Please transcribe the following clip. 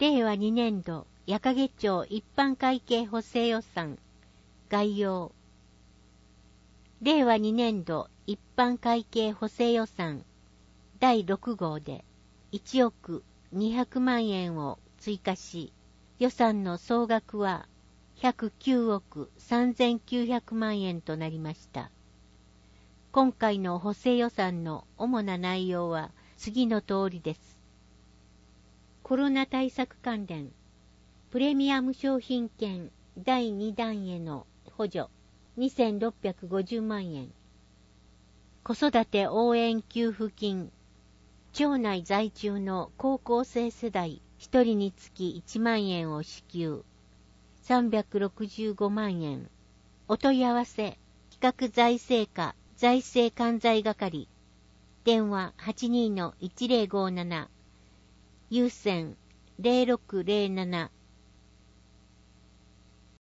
令和2年度矢掛町一般会計補正予算概要。令和2年度一般会計補正予算第6号で1億200万円を追加し、予算の総額は109億3900万円となりました。今回の補正予算の主な内容は次の通りです。コロナ対策関連、プレミアム商品券第2弾への補助2650万円、子育て応援給付金、町内在住の高校生世代1人につき1万円を支給365万円、お問い合わせ企画財政課財政関西係、電話 82-1057、有線 0607